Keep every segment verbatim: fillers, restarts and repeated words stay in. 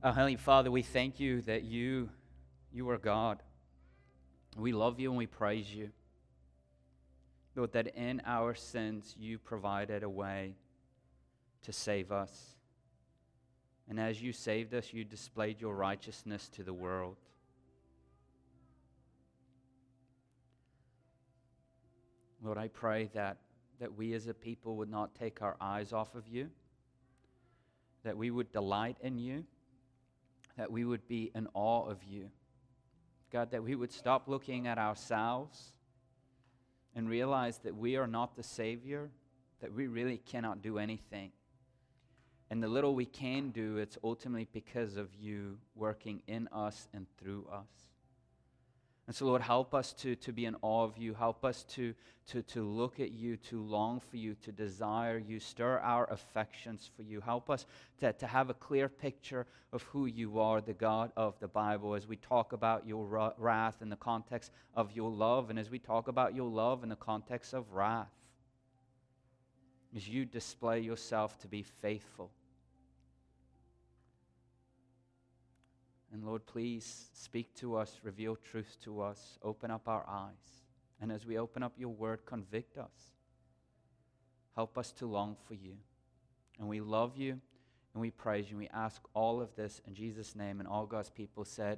Our Heavenly Father, we thank you that you, you are God. We love you and we praise you. Lord, that in our sins you provided a way to save us. And as you saved us, you displayed your righteousness to the world. Lord, I pray that, that we as a people would not take our eyes off of you, that we would delight in you, that we would be in awe of you. God, that we would stop looking at ourselves and realize that we are not the Savior, that we really cannot do anything. And the little we can do, it's ultimately because of you working in us and through us. And so, Lord, help us to, to be in awe of you. Help us to, to, to look at you, to long for you, to desire you. Stir our affections for you. Help us to, to have a clear picture of who you are, the God of the Bible, as we talk about your wrath in the context of your love, and as we talk about your love in the context of wrath. As you display yourself to be faithful. And Lord, please speak to us, reveal truth to us, open up our eyes. And as we open up your word, convict us. Help us to long for you. And we love you and we praise you. We ask all of this in Jesus' name. And all God's people said,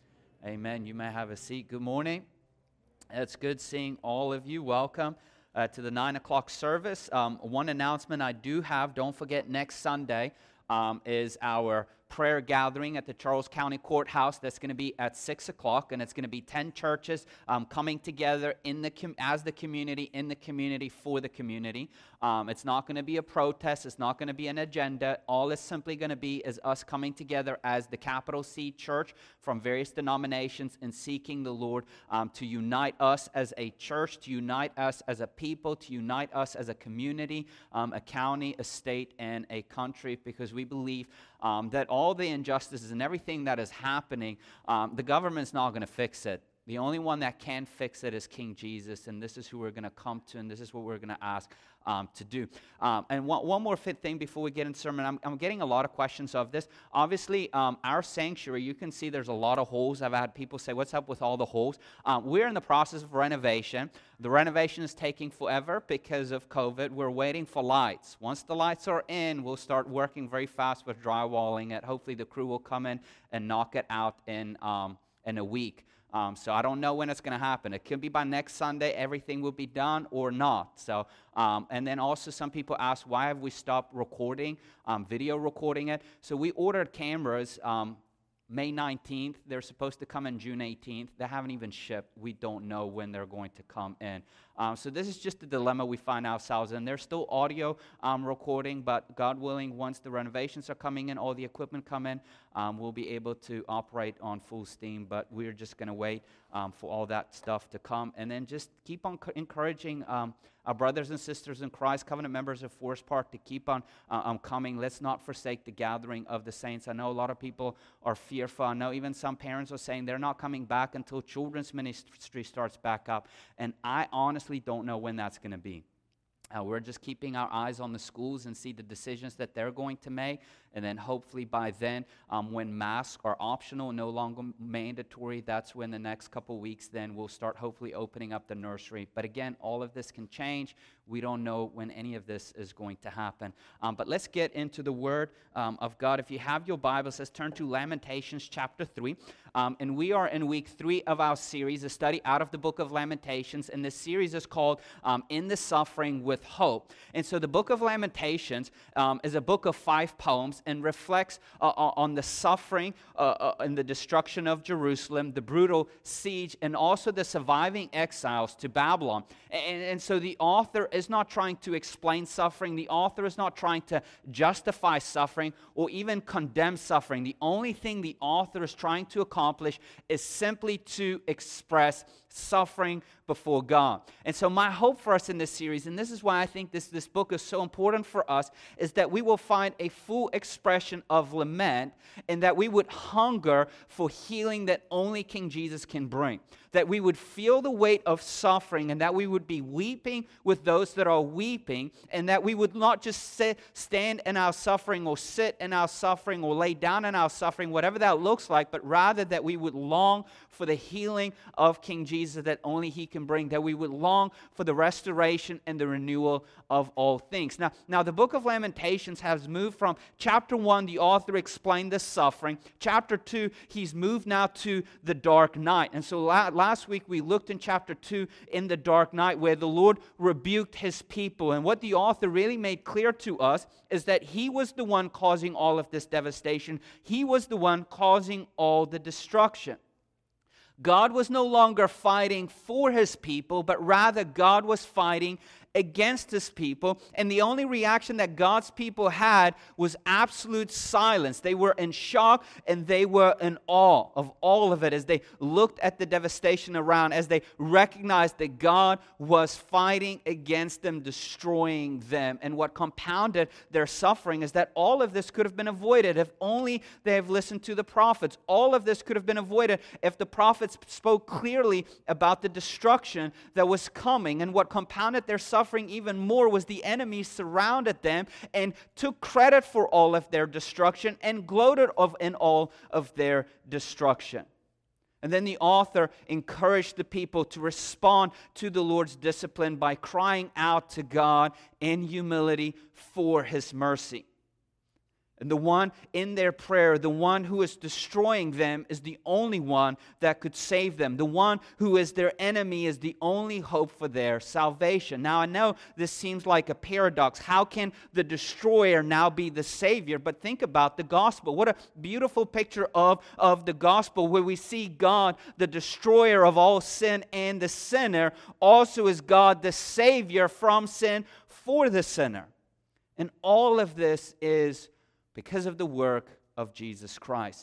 amen. You may have a seat. Good morning. It's good seeing all of you. Welcome uh, to the nine o'clock service. Um, one announcement I do have, don't forget next Sunday um, is our prayer gathering at the Charles County Courthouse. That's going to be at six o'clock, and it's going to be ten churches um, coming together in the com- as the community, in the community, for the community. Um, it's not going to be a protest. It's not going to be an agenda. All it's simply going to be is us coming together as the capital C church from various denominations and seeking the Lord um, to unite us as a church, to unite us as a people, to unite us as a community, um, a county, a state, and a country, because we believe Um, that all the injustices and everything that is happening, um, the government's not going to fix it. The only one that can fix it is King Jesus, and this is who we're going to come to, and this is what we're going to ask um, to do. Um, and one, one more fit thing before we get into sermon. I'm, I'm getting a lot of questions of this. Obviously, um, our sanctuary, you can see there's a lot of holes. I've had people say, what's up with all the holes? Um, we're in the process of renovation. The renovation is taking forever because of COVID. We're waiting for lights. Once the lights are in, we'll start working very fast with drywalling it. Hopefully the crew will come in and knock it out in, um, in a week. Um, so I don't know when it's going to happen. It could be by next Sunday, everything will be done, or not. So, um, and then also some people ask, why have we stopped recording, um, video recording it? So we ordered cameras um, May nineteenth. They're supposed to come in June eighteenth. They haven't even shipped. We don't know when they're going to come in. Um, so this is just the dilemma we find ourselves in. There's still audio um, recording, but God willing, once the renovations are coming in, all the equipment come in, um, we'll be able to operate on full steam. But we're just going to wait um, for all that stuff to come. And then just keep on co- encouraging um, our brothers and sisters in Christ, covenant members of Forest Park, to keep on uh, um, coming. Let's not forsake the gathering of the saints. I know a lot of people are fearful. I know even some parents are saying they're not coming back until children's ministry starts back up. And I honestly don't know when that's going to be. Uh, we're just keeping our eyes on the schools and see the decisions that they're going to make. And then hopefully by then, um, when masks are optional, no longer mandatory, that's when the next couple weeks then we'll start hopefully opening up the nursery. But again, all of this can change. We don't know when any of this is going to happen. Um, but let's get into the Word um, of God. If you have your Bibles, let's turn to Lamentations chapter three. Um, and we are in week three of our series, a study out of the book of Lamentations. And this series is called um, In the Suffering with Hope. And so the book of Lamentations um, is a book of five poems and reflects uh, on the suffering uh, uh, and the destruction of Jerusalem, the brutal siege, and also the surviving exiles to Babylon. And, and so the author is not trying to explain suffering. The author is not trying to justify suffering or even condemn suffering. The only thing the author is trying to accomplish is simply to express suffering before God. And so my hope for us in this series, and this is why I think this, this book is so important for us, is that we will find a full expression expression of lament, and that we would hunger for healing that only King Jesus can bring. That we would feel the weight of suffering, and that we would be weeping with those that are weeping, and that we would not just sit, stand in our suffering or sit in our suffering or lay down in our suffering, whatever that looks like, but rather that we would long for the healing of King Jesus that only He can bring, that we would long for the restoration and the renewal of all things. Now, now the book of Lamentations has moved from chapter one, the author explained the suffering. Chapter two, he's moved now to the dark night. And so la- last week we looked in chapter two in the dark night where the Lord rebuked His people. And what the author really made clear to us is that He was the one causing all of this devastation. He was the one causing all the destruction. God was no longer fighting for His people, but rather God was fighting against His people, and the only reaction that God's people had was absolute silence. They were in shock and they were in awe of all of it as they looked at the devastation around, as they recognized that God was fighting against them, destroying them. And what compounded their suffering is that all of this could have been avoided if only they have listened to the prophets. All of this could have been avoided if the prophets spoke clearly about the destruction that was coming. And what compounded their suffering Suffering even more was the enemy surrounded them and took credit for all of their destruction and gloated of in all of their destruction. And then the author encouraged the people to respond to the Lord's discipline by crying out to God in humility for His mercy. And the one in their prayer, the one who is destroying them, is the only one that could save them. The one who is their enemy is the only hope for their salvation. Now, I know this seems like a paradox. How can the destroyer now be the Savior? But think about the gospel. What a beautiful picture of, of the gospel, where we see God, the destroyer of all sin and the sinner, also is God, the Savior from sin for the sinner. And all of this is because of the work of Jesus Christ.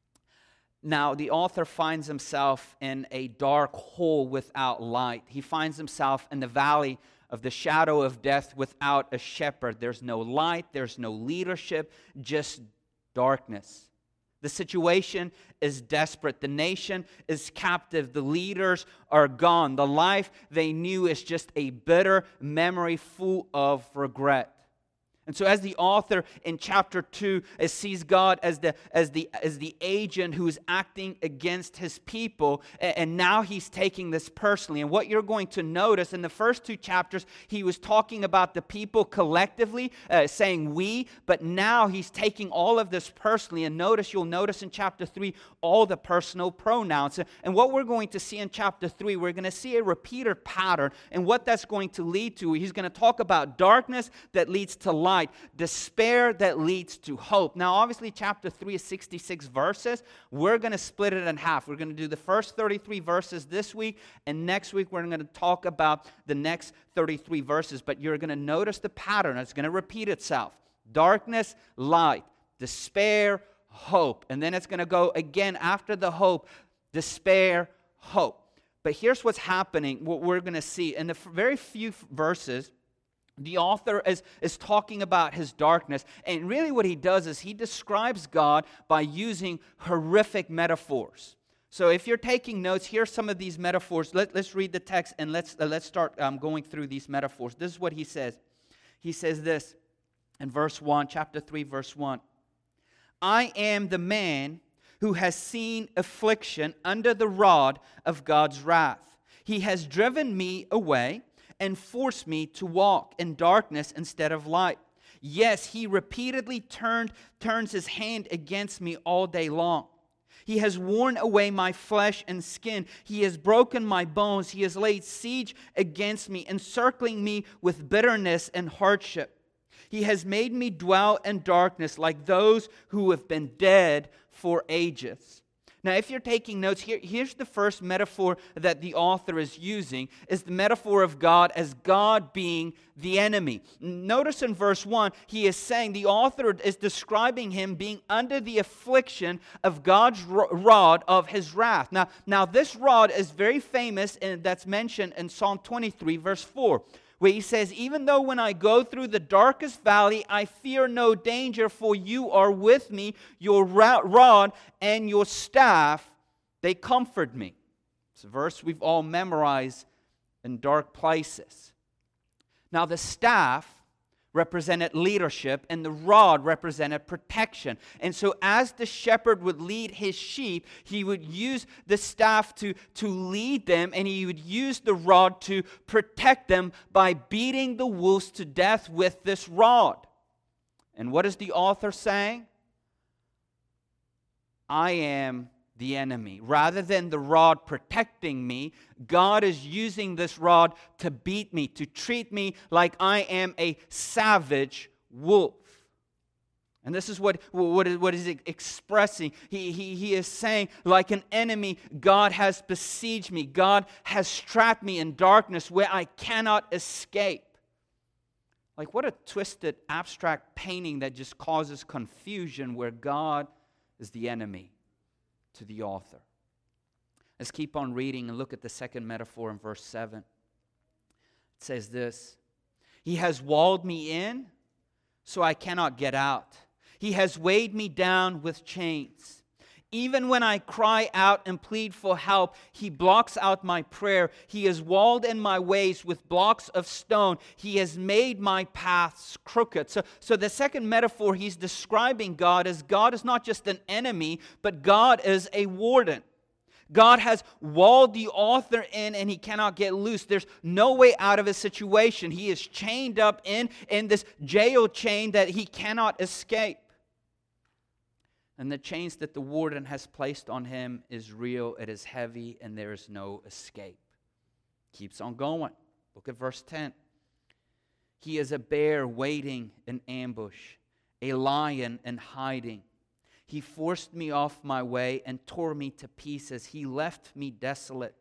Now, the author finds himself in a dark hole without light. He finds himself in the valley of the shadow of death without a shepherd. There's no light, there's no leadership, just darkness. The situation is desperate. The nation is captive. The leaders are gone. The life they knew is just a bitter memory full of regret. And so as the author in chapter two sees God as the, as the, as the agent who is acting against His people, and, and now he's taking this personally. And what you're going to notice in the first two chapters, he was talking about the people collectively, uh, saying we, but now he's taking all of this personally. And notice, you'll notice in chapter three, all the personal pronouns. And what we're going to see in chapter three, we're going to see a repeated pattern. And what that's going to lead to, he's going to talk about darkness that leads to light. Despair that leads to hope. Now, obviously, chapter three is sixty-six verses. We're going to split it in half. We're going to do the first thirty-three verses this week, and next week we're going to talk about the next thirty-three verses. But you're going to notice the pattern. It's going to repeat itself. Darkness, light. Despair, hope. And then it's going to go again after the hope. Despair, hope. But here's what's happening, what we're going to see. In the very few verses, the author is, is talking about his darkness, and really what he does is he describes God by using horrific metaphors. So if you're taking notes, here's some of these metaphors. Let, let's read the text and let's, uh, let's start um, going through these metaphors. This is what he says. He says this in verse one, chapter three, verse one. I am the man who has seen affliction under the rod of God's wrath. He has driven me away and forced me to walk in darkness instead of light. Yes, He repeatedly turned, turns His hand against me all day long. He has worn away my flesh and skin. He has broken my bones. He has laid siege against me, encircling me with bitterness and hardship. He has made me dwell in darkness like those who have been dead for ages. Now, if you're taking notes, here, here's the first metaphor that the author is using, is the metaphor of God as God being the enemy. Notice in verse one, he is saying, the author is describing him being under the affliction of God's rod of His wrath. Now, now this rod is very famous, and that's mentioned in Psalm twenty-three, verse four, where he says, even though when I go through the darkest valley, I fear no danger, for you are with me, your rod and your staff, they comfort me. It's a verse we've all memorized in dark places. Now the staff represented leadership, and the rod represented protection. And so as the shepherd would lead his sheep, he would use the staff to, to lead them, and he would use the rod to protect them by beating the wolves to death with this rod. And what is the author saying? I am the enemy. Rather than the rod protecting me, God is using this rod to beat me, to treat me like I am a savage wolf. And this is what, what, is, what is expressing. He, he, he is saying, like an enemy, God has besieged me. God has trapped me in darkness where I cannot escape. Like what a twisted, abstract painting that just causes confusion, where God is the enemy to the author. Let's keep on reading and look at the second metaphor in verse seven. It says this: He has walled me in so I cannot get out. He has weighed me down with chains. Even when I cry out and plead for help, He blocks out my prayer. He has walled in my ways with blocks of stone. He has made my paths crooked. So, so the second metaphor, he's describing God as God is not just an enemy, but God is a warden. God has walled the author in, and he cannot get loose. There's no way out of his situation. He is chained up in, in this jail chain that he cannot escape. And the chains that the warden has placed on him is real, it is heavy, and there is no escape. Keeps on going. Look at verse ten. He is a bear waiting in ambush, a lion in hiding. He forced me off my way and tore me to pieces. He left me desolate.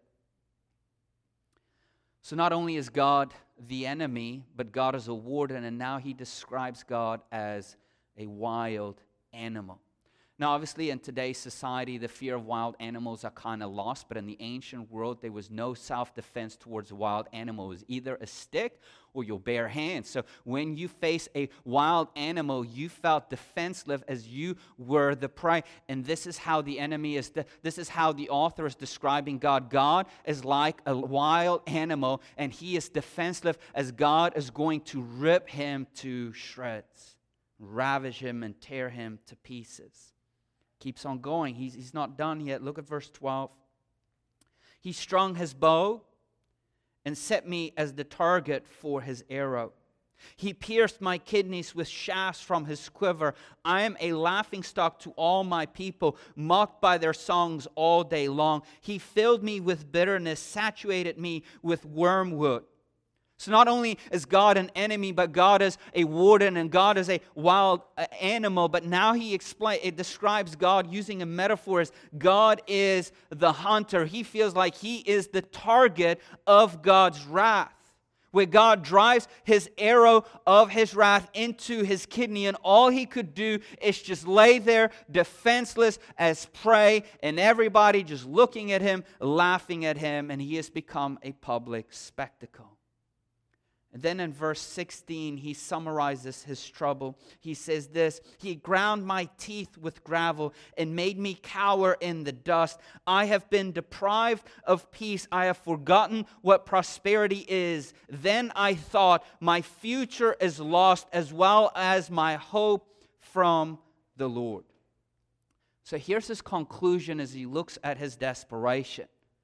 So not only is God the enemy, but God is a warden, and now he describes God as a wild animal. Now, obviously, in today's society, the fear of wild animals are kind of lost, but in the ancient world, there was no self-defense towards a wild animal. It was either a stick or your bare hands. So when you face a wild animal, you felt defenseless as you were the prey. And this is how the enemy is, de- this is how the author is describing God. God is like a wild animal, and he is defenseless as God is going to rip him to shreds, ravage him, and tear him to pieces. Keeps on going. He's, he's not done yet. Look at verse twelve. He strung his bow and set me as the target for his arrow. He pierced my kidneys with shafts from his quiver. I am a laughingstock to all my people, mocked by their songs all day long. He filled me with bitterness, saturated me with wormwood. So not only is God an enemy, but God is a warden, and God is a wild animal. But now he explain, it describes God using a metaphor as God is the hunter. He feels like he is the target of God's wrath, where God drives his arrow of his wrath into his kidney, and all he could do is just lay there defenseless as prey, and everybody just looking at him, laughing at him, and he has become a public spectacle. And then in verse sixteen, he summarizes his trouble. He says this: He ground my teeth with gravel and made me cower in the dust. I have been deprived of peace. I have forgotten what prosperity is. Then I thought, my future is lost, as well as my hope from the Lord. So here's his conclusion as he looks at his desperation.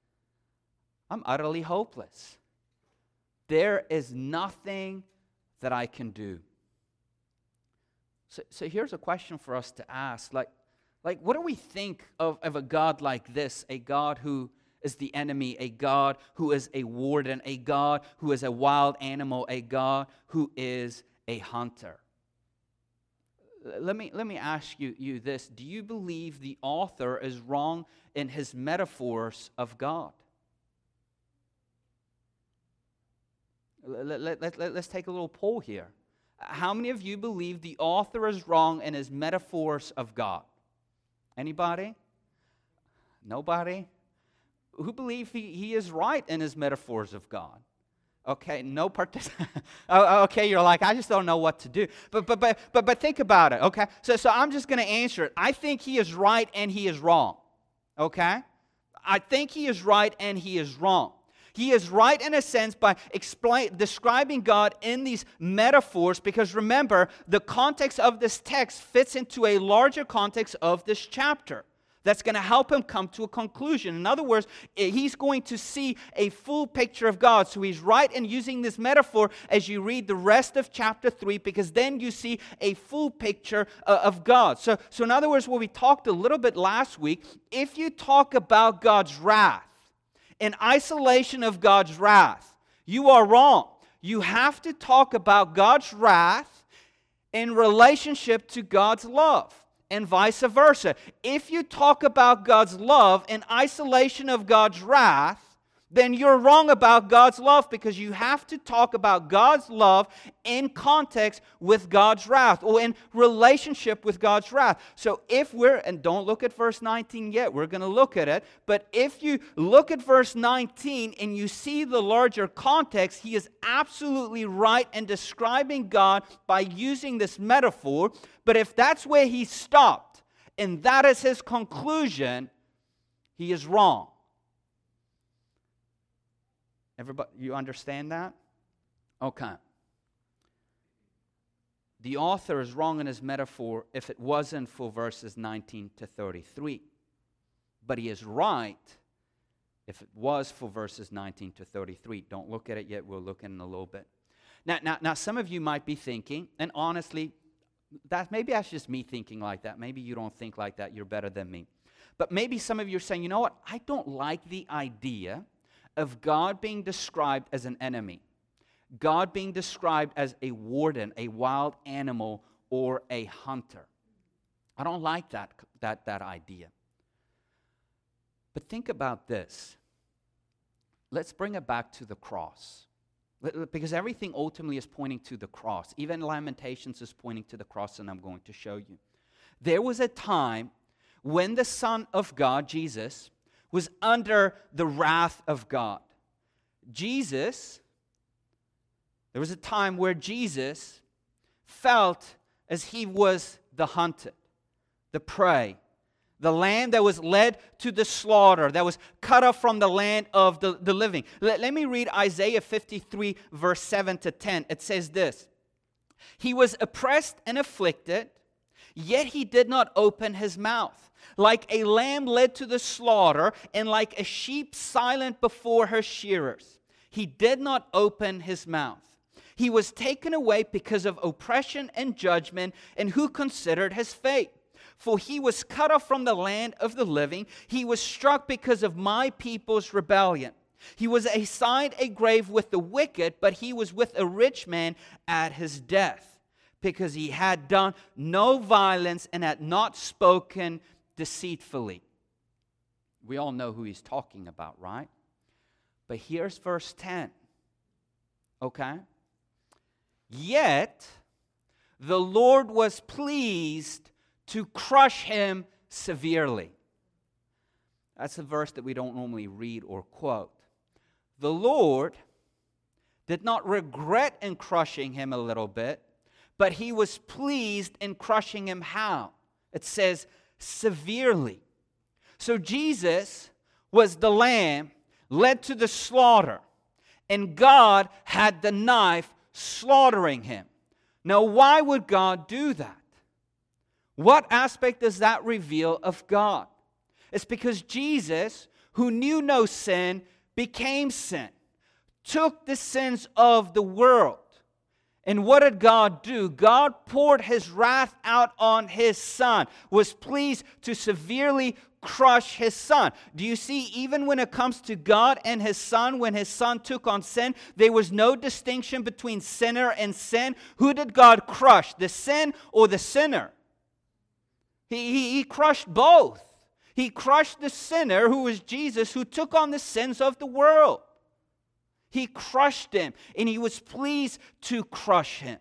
I'm utterly hopeless. There is nothing that I can do. So, so here's a question for us to ask. Like, like what do we think of, of a God like this? A God who is the enemy, a God who is a warden, a God who is a wild animal, a God who is a hunter. Let me, let me ask you, you this. Do you believe the author is wrong in his metaphors of God? Let, let, let, let's take a little poll here. How many of you believe the author is wrong in his metaphors of God? Anybody? Nobody? Who believe he, he is right in his metaphors of God? Okay, no participation. Okay, you're like, I just don't know what to do. But but but but but think about it. Okay, so so I'm just going to answer it. I think he is right and he is wrong. Okay, I think he is right and he is wrong. He is right in a sense by explain, describing God in these metaphors, because remember, the context of this text fits into a larger context of this chapter that's going to help him come to a conclusion. In other words, he's going to see a full picture of God. So he's right in using this metaphor as you read the rest of chapter three, because then you see a full picture uh, of God. So, so in other words, what we talked a little bit last week, if you talk about God's wrath, in isolation of God's wrath, you are wrong. You have to talk about God's wrath in relationship to God's love, and vice versa. If you talk about God's love in isolation of God's wrath, then you're wrong about God's love, because you have to talk about God's love in context with God's wrath, or in relationship with God's wrath. So if we're, and don't look at verse nineteen yet, we're going to look at it, but if you look at verse nineteen and you see the larger context, he is absolutely right in describing God by using this metaphor. But if that's where he stopped, and that is his conclusion, he is wrong. Everybody, you understand that? Okay. The author is wrong in his metaphor if it wasn't for verses nineteen to thirty-three. But he is right if it was for verses nineteen to thirty-three. Don't look at it yet. We'll look at it in a little bit. Now, now, now some of you might be thinking, and honestly, that maybe that's just me thinking like that. Maybe you don't think like that. You're better than me. But maybe some of you are saying, you know what? I don't like the idea of God being described as an enemy, God being described as a warden, a wild animal, or a hunter. I don't like that, that, that idea. But think about this. Let's bring it back to the cross. Because everything ultimately is pointing to the cross. Even Lamentations is pointing to the cross, and I'm going to show you. There was a time when the Son of God, Jesus, was under the wrath of God. Jesus, there was a time where Jesus felt as he was the hunted, the prey, the lamb that was led to the slaughter, that was cut off from the land of the, the living. Let, let me read Isaiah fifty-three, verse seven to ten. It says this: He was oppressed and afflicted, yet he did not open his mouth. Like a lamb led to the slaughter, and like a sheep silent before her shearers, he did not open his mouth. He was taken away because of oppression and judgment, and who considered his fate? For he was cut off from the land of the living. He was struck because of my people's rebellion. He was assigned a grave with the wicked, but he was with a rich man at his death, because he had done no violence and had not spoken deceitfully. We all know who he's talking about, right? But here's verse ten. Okay? Yet the Lord was pleased to crush him severely. That's a verse that we don't normally read or quote. The Lord did not regret in crushing him a little bit, but he was pleased in crushing him how? It says severely. So Jesus was the lamb led to the slaughter, and God had the knife slaughtering him. Now, why would God do that? What aspect does that reveal of God? It's because Jesus, who knew no sin, became sin, took the sins of the world. And what did God do? God poured his wrath out on his Son, was pleased to severely crush his Son. Do you see, even when it comes to God and his Son, when his Son took on sin, there was no distinction between sinner and sin. Who did God crush, the sin or the sinner? He, he, he crushed both. He crushed the sinner, who was Jesus, who took on the sins of the world. He crushed him, and he was pleased to crush him.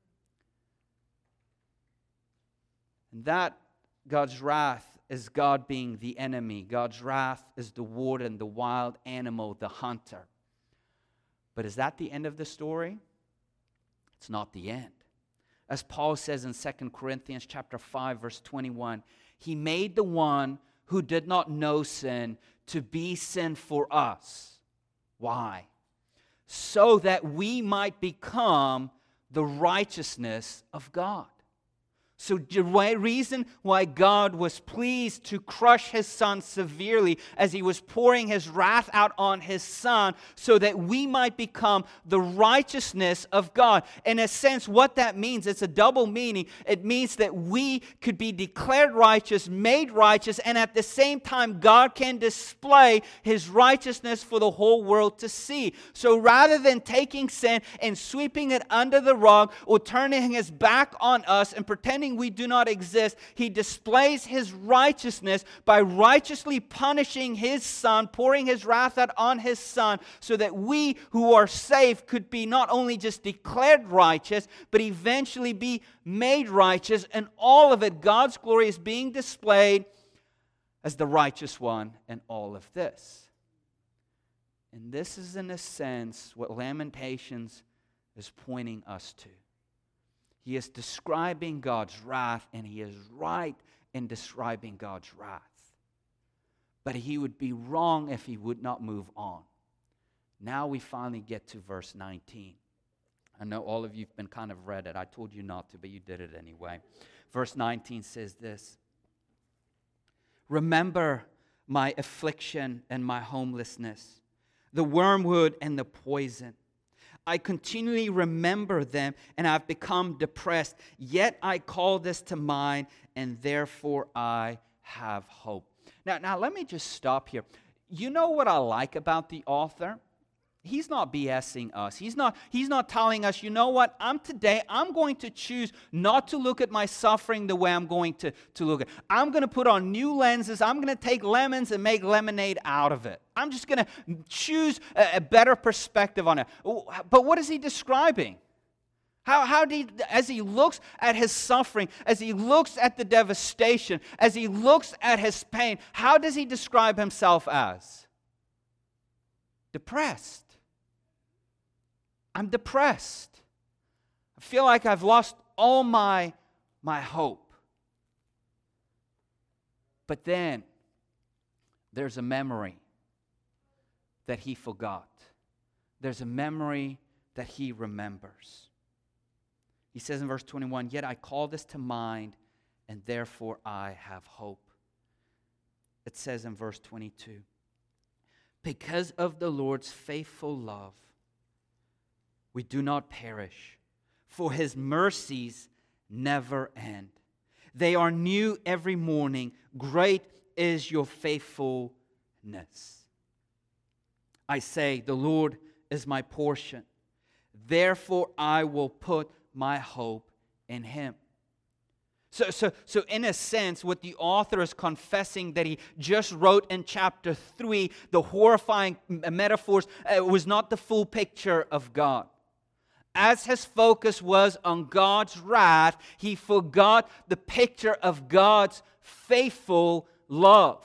And that, God's wrath, is God being the enemy. God's wrath is the warden, the wild animal, the hunter. But is that the end of the story? It's not the end. As Paul says in Second Corinthians chapter five, verse twenty-one, He made the one who did not know sin to be sin for us. Why? So that we might become the righteousness of God. So the reason why God was pleased to crush His Son severely as He was pouring His wrath out on His Son, so that we might become the righteousness of God. In a sense, what that means, it's a double meaning. It means that we could be declared righteous, made righteous, and at the same time, God can display His righteousness for the whole world to see. So rather than taking sin and sweeping it under the rug or turning His back on us and pretending we do not exist, He displays His righteousness by righteously punishing His Son, pouring His wrath out on His Son, so that we who are saved could be not only just declared righteous, but eventually be made righteous. And all of it, God's glory is being displayed as the righteous one in all of this. And this is, in a sense, what Lamentations is pointing us to. He is describing God's wrath, and he is right in describing God's wrath. But he would be wrong if he would not move on. Now we finally get to verse nineteen. I know all of you have been kind of read it. I told you not to, but you did it anyway. Verse nineteen says this: Remember my affliction and my homelessness, the wormwood and the poison. I continually remember them, and I've become depressed. Yet I call this to mind, and therefore I have hope. Now, now let me just stop here. You know what I like about the author? He's not BSing us. He's not, he's not telling us, you know what, I'm today, I'm going to choose not to look at my suffering the way I'm going to, to look at it. I'm going to put on new lenses. I'm going to take lemons and make lemonade out of it. I'm just going to choose a, a better perspective on it. But what is he describing? How, how do he, as he looks at his suffering, as he looks at the devastation, as he looks at his pain, how does he describe himself as? Depressed. I'm depressed. I feel like I've lost all my, my hope. But then there's a memory that he forgot. There's a memory that he remembers. He says in verse twenty-one, Yet I call this to mind, and therefore I have hope. It says in verse twenty-two, Because of the Lord's faithful love, we do not perish, for His mercies never end. They are new every morning. Great is your faithfulness. I say, the Lord is my portion. Therefore I will put my hope in Him. So, so, so in a sense, what the author is confessing that he just wrote in chapter three, the horrifying metaphors, uh, was not the full picture of God. As his focus was on God's wrath, he forgot the picture of God's faithful love.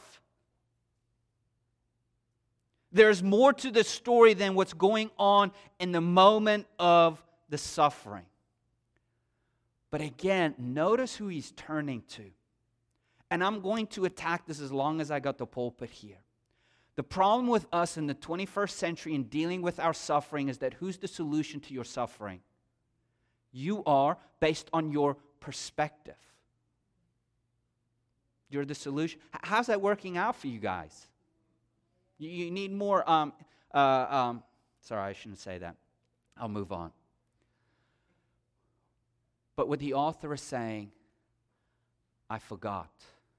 There's more to the story than what's going on in the moment of the suffering. But again, notice who he's turning to. And I'm going to attack this as long as I got the pulpit here. The problem with us in the twenty-first century in dealing with our suffering is that who's the solution to your suffering? You are, based on your perspective. You're the solution. How's that working out for you guys? You need more, um, uh, um, sorry, I shouldn't say that. I'll move on. But what the author is saying, I forgot.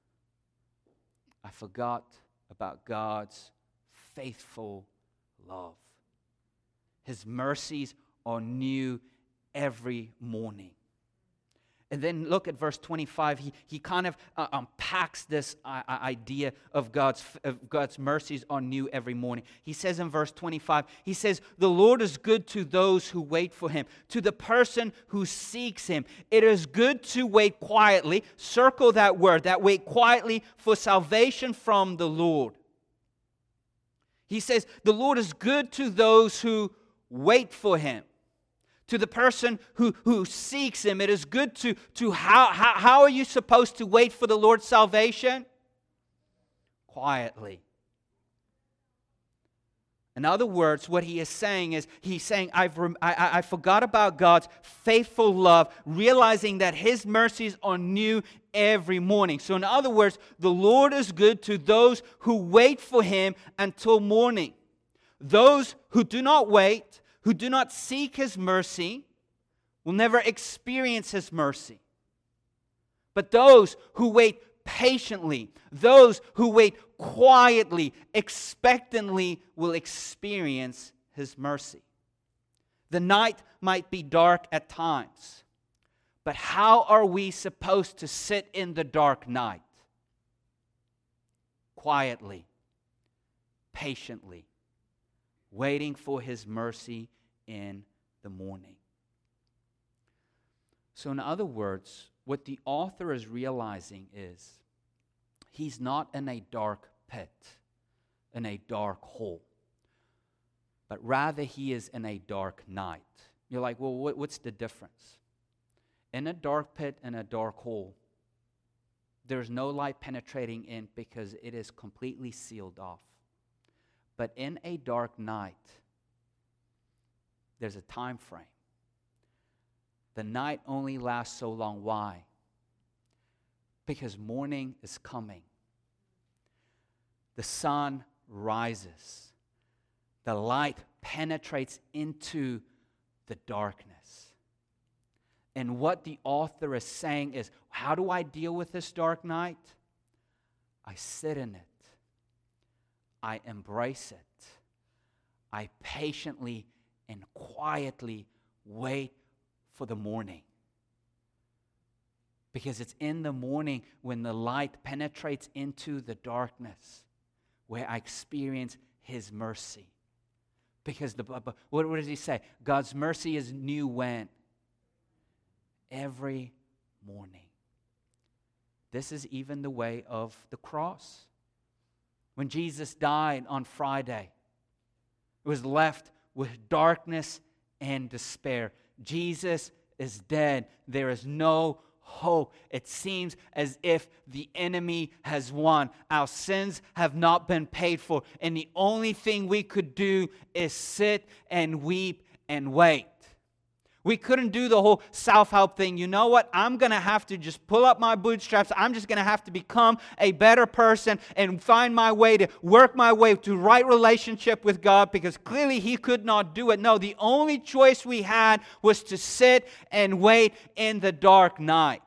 I forgot about God's faithful love. His mercies are new every morning. And then look at verse twenty-five. He, he kind of uh, unpacks this uh, idea of God's, of God's mercies are new every morning. He says in verse twenty-five, he says, The Lord is good to those who wait for Him, to the person who seeks Him. It is good to wait quietly. Circle that word, that wait quietly for salvation from the Lord. He says, the Lord is good to those who wait for Him. To the person who, who seeks Him, it is good to, to how, how, how are you supposed to wait for the Lord's salvation? Quietly. In other words, what he is saying is, he's saying, I've rem- I, I, I forgot about God's faithful love, realizing that His mercies are new every morning. So in other words, the Lord is good to those who wait for Him until morning. Those who do not wait, who do not seek His mercy, will never experience His mercy. But those who wait patiently, those who wait quietly, expectantly, will experience His mercy. The night might be dark at times, but how are we supposed to sit in the dark night? Quietly, patiently, waiting for His mercy in the morning. So in other words, what the author is realizing is he's not in a dark pit, in a dark hole, but rather he is in a dark night. You're like, well, what, what's the difference? In a dark pit and a dark hole, there's no light penetrating in because it is completely sealed off. But in a dark night, there's a time frame. The night only lasts so long. Why? Because morning is coming. The sun rises. The light penetrates into the darkness. And what the author is saying is, how do I deal with this dark night? I sit in it. I embrace it. I patiently and quietly wait for the morning. Because it's in the morning when the light penetrates into the darkness where I experience His mercy. Because the what, what does he say? God's mercy is new when? Every morning. This is even the way of the cross. When Jesus died on Friday, it was left with darkness and despair. Jesus is dead. There is no hope. It seems as if the enemy has won. Our sins have not been paid for. And the only thing we could do is sit and weep and wait. We couldn't do the whole self-help thing. You know what? I'm going to have to just pull up my bootstraps. I'm just going to have to become a better person and find my way to work my way to right relationship with God, because clearly He could not do it. No, the only choice we had was to sit and wait in the dark night.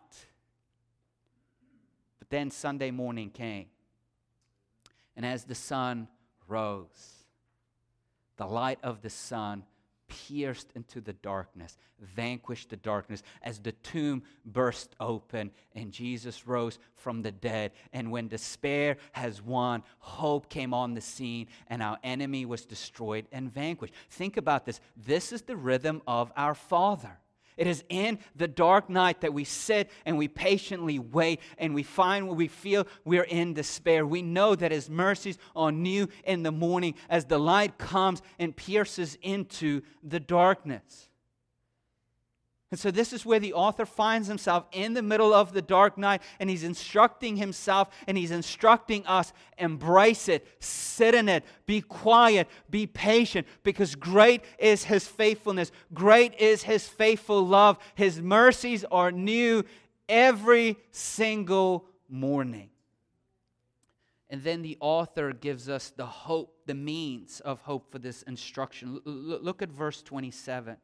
But then Sunday morning came. And as the sun rose, the light of the sun pierced into the darkness, vanquished the darkness, as the tomb burst open and Jesus rose from the dead. And when despair has won, hope came on the scene and our enemy was destroyed and vanquished. Think about this. This is the rhythm of our Father. It is in the dark night that we sit and we patiently wait, and we find when we feel we're in despair, we know that His mercies are new in the morning as the light comes and pierces into the darkness. And so this is where the author finds himself in the middle of the dark night, and he's instructing himself and he's instructing us, embrace it, sit in it, be quiet, be patient, because great is His faithfulness, great is His faithful love. His mercies are new every single morning. And then the author gives us the hope, the means of hope for this instruction. L- look at verse twenty-seven.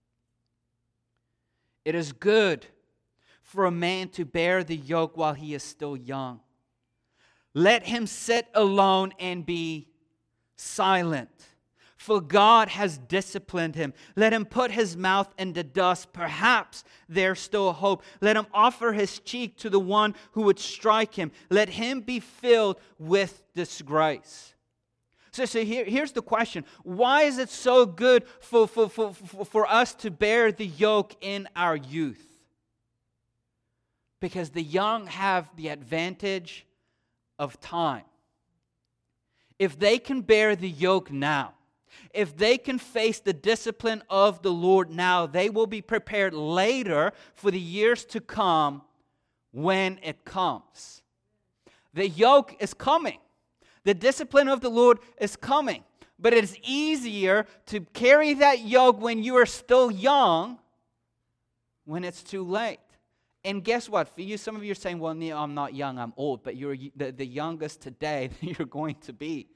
It is good for a man to bear the yoke while he is still young. Let him sit alone and be silent, for God has disciplined him. Let him put his mouth in the dust. Perhaps there's still hope. Let him offer his cheek to the one who would strike him. Let him be filled with disgrace. So, so here, here's the question. Why is it so good for, for, for, for, for us to bear the yoke in our youth? Because the young have the advantage of time. If they can bear the yoke now, If they can face the discipline of the Lord now, they will be prepared later for the years to come when it comes. The yoke is coming. The discipline of the Lord is coming. But it is easier to carry that yoke when you are still young when it's too late. And guess what? For you, some of you are saying, well, Neil, I'm not young, I'm old. But you're the, the youngest today that you're going to be.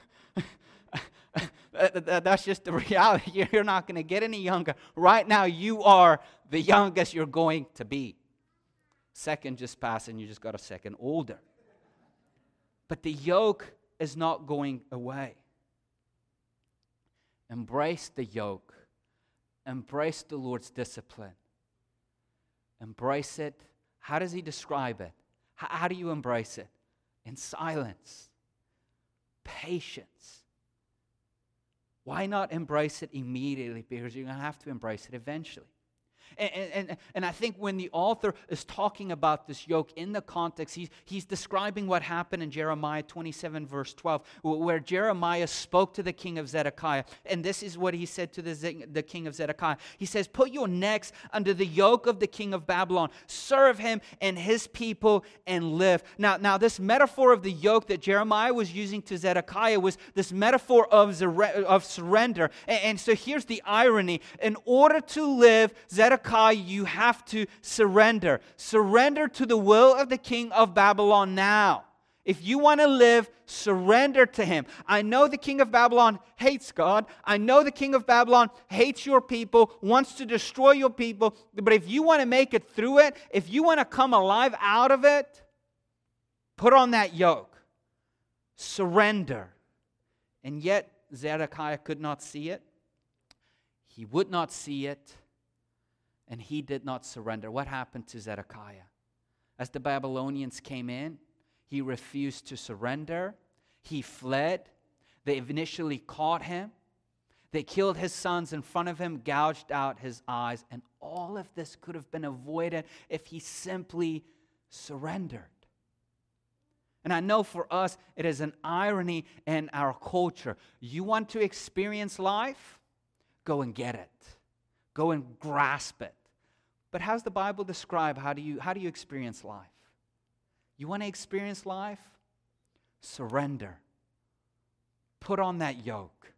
That's just the reality. You're not going to get any younger. Right now, you are the youngest you're going to be. Second just passed and you just got a second older. But the yoke is not going away. Embrace the yoke. Embrace the Lord's discipline. Embrace it. How does he describe it? How, how do you embrace it? In silence. Patience. Why not embrace it immediately? Because you're going to have to embrace it eventually. And, and, and I think when the author is talking about this yoke in the context, he's, he's describing what happened in Jeremiah twenty-seven, verse twelve, where Jeremiah spoke to the king of Zedekiah. And this is what he said to the, the king of Zedekiah. He says, put your necks under the yoke of the king of Babylon. Serve him and his people and live. Now, now this metaphor of the yoke that Jeremiah was using to Zedekiah was this metaphor of, of surrender. And, and so here's the irony. In order to live, Zedekiah, you have to surrender. Surrender to the will of the king of Babylon now. If you want to live, surrender to him. I know the king of Babylon hates God. I know the king of Babylon hates your people, wants to destroy your people. But if you want to make it through it, if you want to come alive out of it, put on that yoke. Surrender. And yet, Zedekiah could not see it. He would not see it. And he did not surrender. What happened to Zedekiah? As the Babylonians came in, he refused to surrender. He fled. They initially caught him. They killed his sons in front of him, gouged out his eyes. And all of this could have been avoided if he simply surrendered. And I know for us, it is an irony in our culture. You want to experience life? Go and get it. Go and grasp it. But how's the Bible describe how do you how do you experience life? You want to experience life? Surrender. Put on that yoke.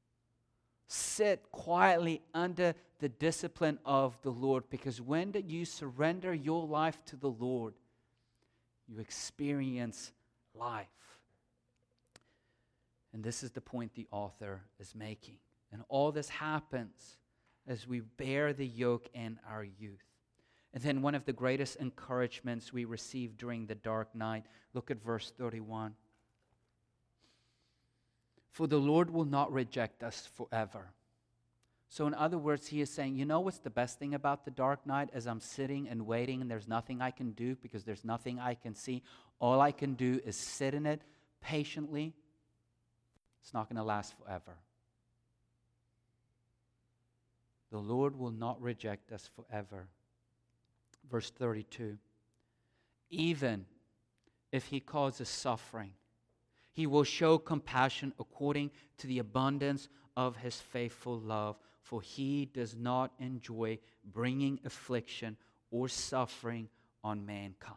Sit quietly under the discipline of the Lord, because when you surrender your life to the Lord, you experience life. And this is the point the author is making. And all this happens as we bear the yoke in our youth. And then one of the greatest encouragements we receive during the dark night, look at verse thirty-one. For the Lord will not reject us forever. So in other words, he is saying, you know what's the best thing about the dark night? As I'm sitting and waiting and there's nothing I can do because there's nothing I can see. All I can do is sit in it patiently. It's not going to last forever. The Lord will not reject us forever. Verse thirty-two. Even if he causes suffering, he will show compassion according to the abundance of his faithful love, for he does not enjoy bringing affliction or suffering on mankind.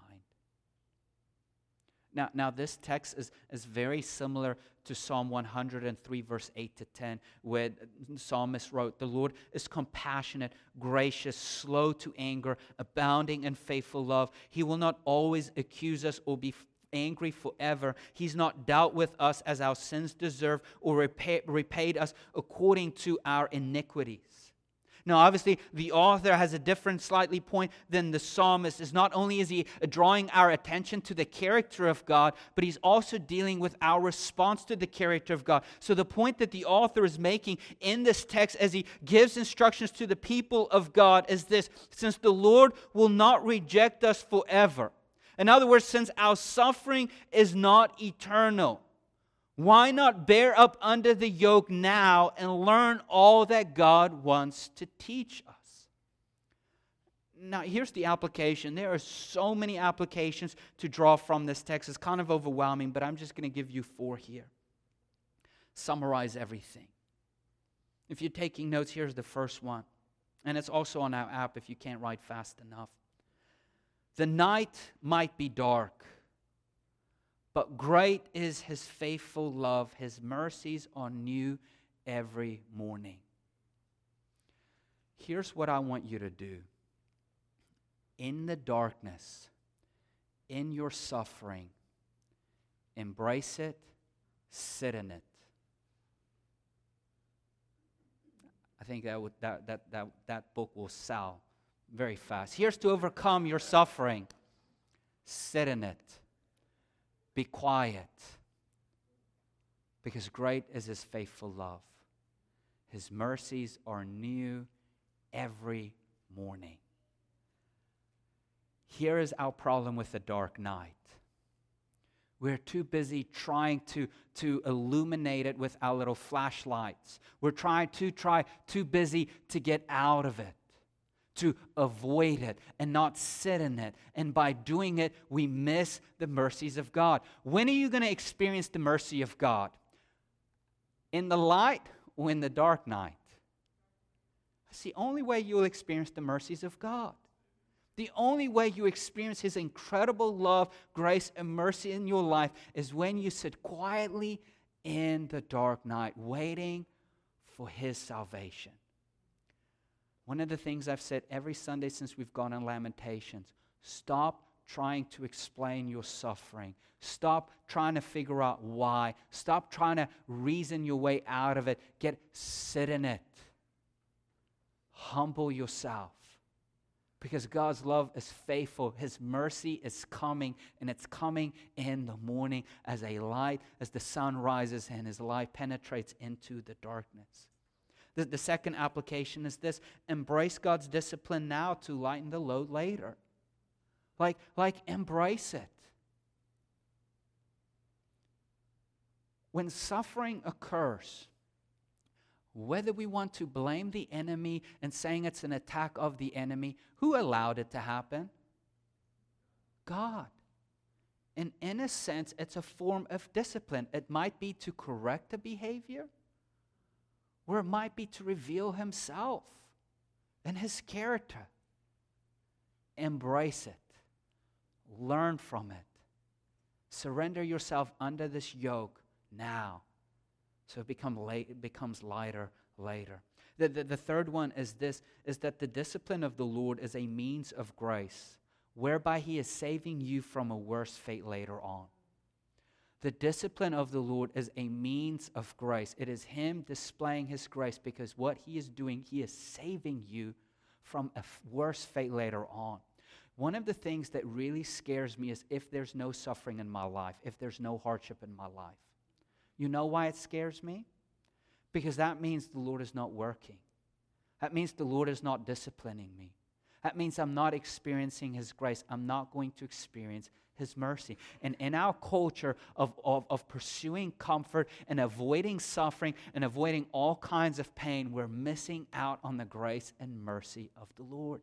Now, now this text is, is very similar to Psalm one hundred three, verse eight to ten, where the psalmist wrote, the Lord is compassionate, gracious, slow to anger, abounding in faithful love. He will not always accuse us or be angry forever. He's not dealt with us as our sins deserve or repay, repaid us according to our iniquities. Now, obviously, the author has a different slightly point than the psalmist. Is not only is he drawing our attention to the character of God, but he's also dealing with our response to the character of God. So the point that the author is making in this text as he gives instructions to the people of God is this: since the Lord will not reject us forever. In other words, since our suffering is not eternal, why not bear up under the yoke now and learn all that God wants to teach us? Now, here's the application. There are so many applications to draw from this text. It's kind of overwhelming, but I'm just going to give you four here. Summarize everything. If you're taking notes, here's the first one. And it's also on our app if you can't write fast enough. The night might be dark, but great is His faithful love. His mercies are new every morning. Here's what I want you to do. In the darkness, in your suffering, embrace it, sit in it. I think that, would, that, that, that, that book will sell very fast. Here's to overcome your suffering. Sit in it. Be quiet. Because great is His faithful love. His mercies are new every morning. Here is our problem with the dark night. We're too busy trying to, to illuminate it with our little flashlights. We're trying to try too busy to get out of it, to avoid it and not sit in it. And by doing it, we miss the mercies of God. When are you going to experience the mercy of God? In the light or in the dark night? That's the only way you'll experience the mercies of God. The only way you experience His incredible love, grace, and mercy in your life is when you sit quietly in the dark night, waiting for His salvation. One of the things I've said every Sunday since we've gone on Lamentations, stop trying to explain your suffering. Stop trying to figure out why. Stop trying to reason your way out of it. Get, sit in it. Humble yourself. Because God's love is faithful. His mercy is coming, and it's coming in the morning as a light, as the sun rises and His light penetrates into the darkness. The, the second application is this: embrace God's discipline now to lighten the load later. Like, like embrace it. When suffering occurs, whether we want to blame the enemy and saying it's an attack of the enemy, who allowed it to happen? God. And in a sense, it's a form of discipline. It might be to correct the behavior, or it might be to reveal Himself and His character. Embrace it. Learn from it. Surrender yourself under this yoke now, so it, become late, it becomes lighter later. The, the, the third one is this, is that the discipline of the Lord is a means of grace, whereby He is saving you from a worse fate later on. The discipline of the Lord is a means of grace. It is Him displaying His grace, because what He is doing, He is saving you from a f- worse fate later on. One of the things that really scares me is if there's no suffering in my life, if there's no hardship in my life. You know why it scares me? Because that means the Lord is not working. That means the Lord is not disciplining me. That means I'm not experiencing His grace. I'm not going to experience His mercy. And in our culture of, of, of pursuing comfort and avoiding suffering and avoiding all kinds of pain, we're missing out on the grace and mercy of the Lord.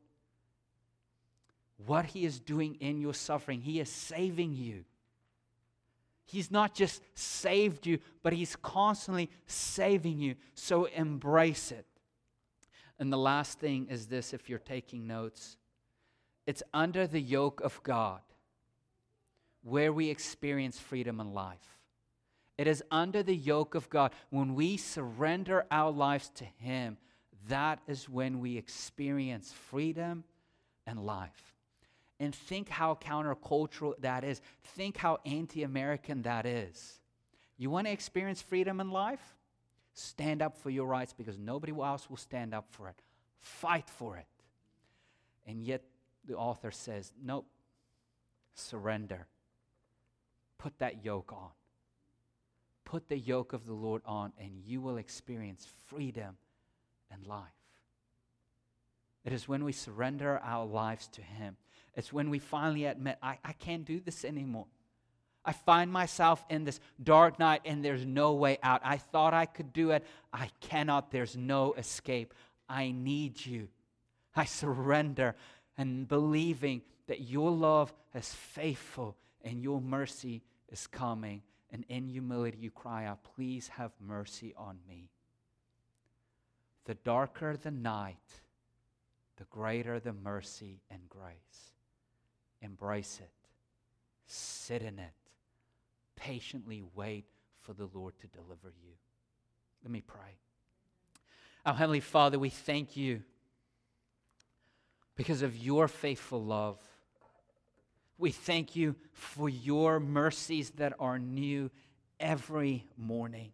What He is doing in your suffering, He is saving you. He's not just saved you, but He's constantly saving you. So embrace it. And the last thing is this, if you're taking notes. It's under the yoke of God where we experience freedom and life. It is under the yoke of God. When we surrender our lives to Him, that is when we experience freedom and life. And think how countercultural that is. Think how anti-American that is. You want to experience freedom in life? Stand up for your rights, because nobody else will stand up for it. Fight for it. And yet the author says, nope, surrender. Put that yoke on. Put the yoke of the Lord on, and you will experience freedom and life. It is when we surrender our lives to Him. It's when we finally admit, I, I can't do this anymore. I find myself in this dark night and there's no way out. I thought I could do it. I cannot. There's no escape. I need you. I surrender, and believing that your love is faithful and your mercy is coming. And in humility you cry out, please have mercy on me. The darker the night, the greater the mercy and grace. Embrace it. Sit in it. Patiently wait for the Lord to deliver you. Let me pray. Our Heavenly Father, we thank you because of your faithful love. We thank you for your mercies that are new every morning.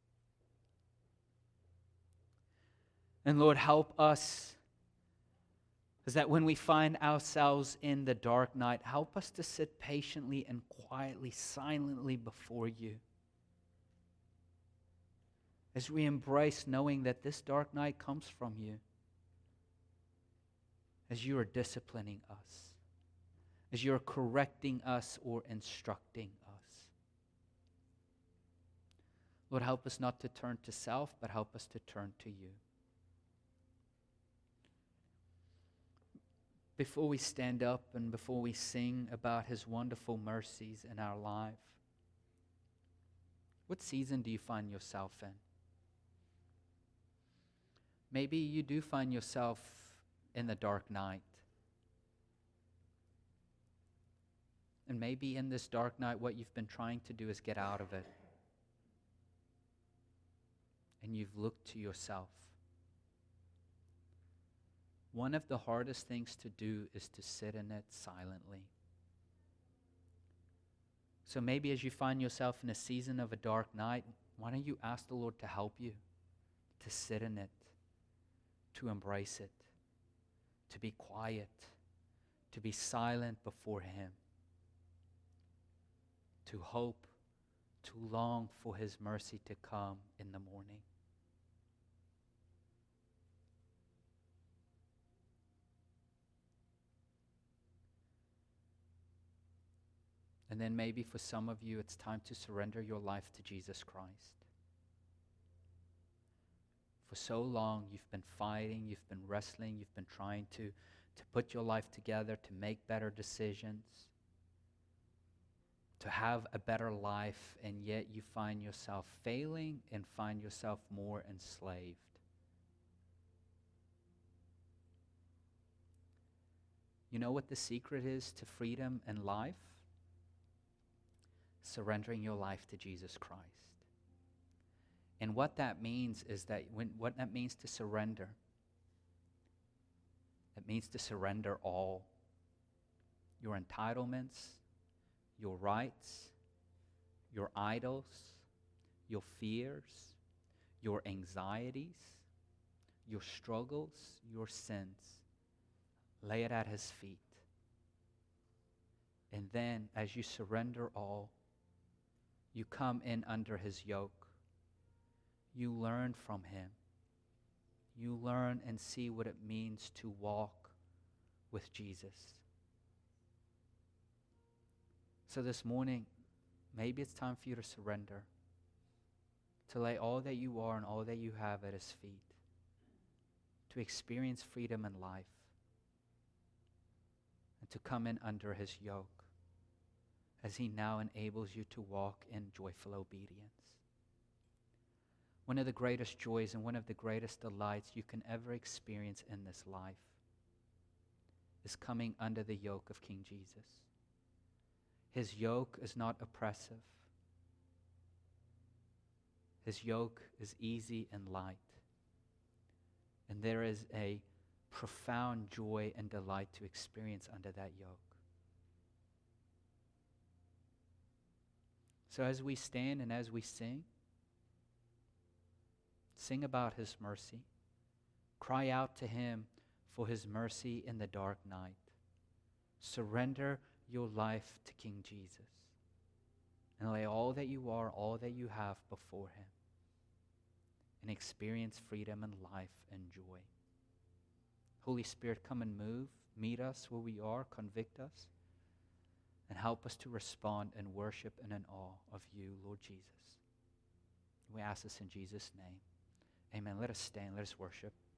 And Lord, help us, is that when we find ourselves in the dark night, help us to sit patiently and quietly, silently before you. As we embrace knowing that this dark night comes from you. As you are disciplining us. As you are correcting us or instructing us. Lord, help us not to turn to self, but help us to turn to you. Before we stand up and before we sing about his wonderful mercies in our life, what season do you find yourself in? Maybe you do find yourself in the dark night. And maybe in this dark night, what you've been trying to do is get out of it. And you've looked to yourself. One of the hardest things to do is to sit in it silently. So maybe as you find yourself in a season of a dark night, why don't you ask the Lord to help you, to sit in it, to embrace it, to be quiet, to be silent before him, to hope, to long for his mercy to come in the morning. And then maybe for some of you, it's time to surrender your life to Jesus Christ. For so long, you've been fighting, you've been wrestling, you've been trying to, to put your life together, to make better decisions, to have a better life, and yet you find yourself failing and find yourself more enslaved. You know what the secret is to freedom and life? Surrendering your life to Jesus Christ. And what that means is that when what that means to surrender, it means to surrender all. Your entitlements, your rights, your idols, your fears, your anxieties, your struggles, your sins. Lay it at his feet. And then as you surrender all, you come in under his yoke. You learn from him. You learn and see what it means to walk with Jesus. So this morning, maybe it's time for you to surrender, to lay all that you are and all that you have at his feet, to experience freedom and life, and to come in under his yoke as he now enables you to walk in joyful obedience. One of the greatest joys and one of the greatest delights you can ever experience in this life is coming under the yoke of King Jesus. His yoke is not oppressive. His yoke is easy and light. And there is a profound joy and delight to experience under that yoke. So as we stand and as we sing, sing about his mercy. Cry out to him for his mercy in the dark night. Surrender your life to King Jesus. And lay all that you are, all that you have before him. And experience freedom and life and joy. Holy Spirit, come and move. Meet us where we are. Convict us. And help us to respond in worship and in awe of you, Lord Jesus. We ask this in Jesus' name. Amen. Let us stand. Let us worship.